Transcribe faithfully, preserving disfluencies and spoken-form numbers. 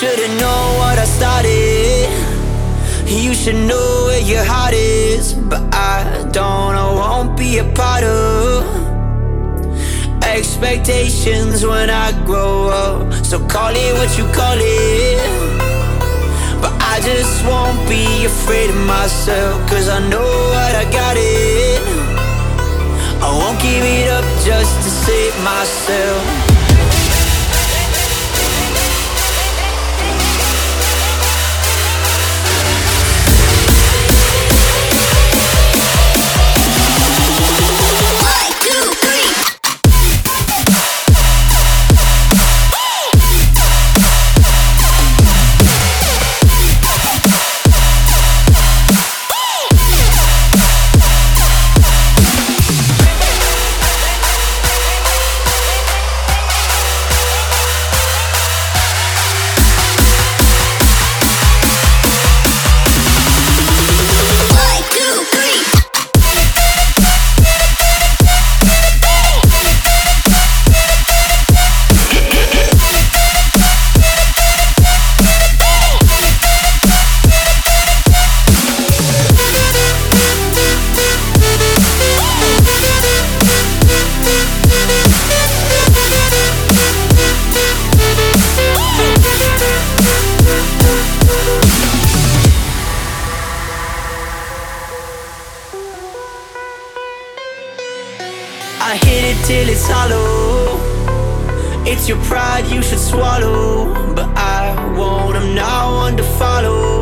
should've known what I started. You should know where your heart is, but I don't, I won't be a part of expectations when I grow up. So call it what you call it, but I just won't be afraid of myself, cause I know what I got it. I won't give it up just to save myself. I hit it till it's hollow. It's your pride you should swallow, but I won't, I'm not one to follow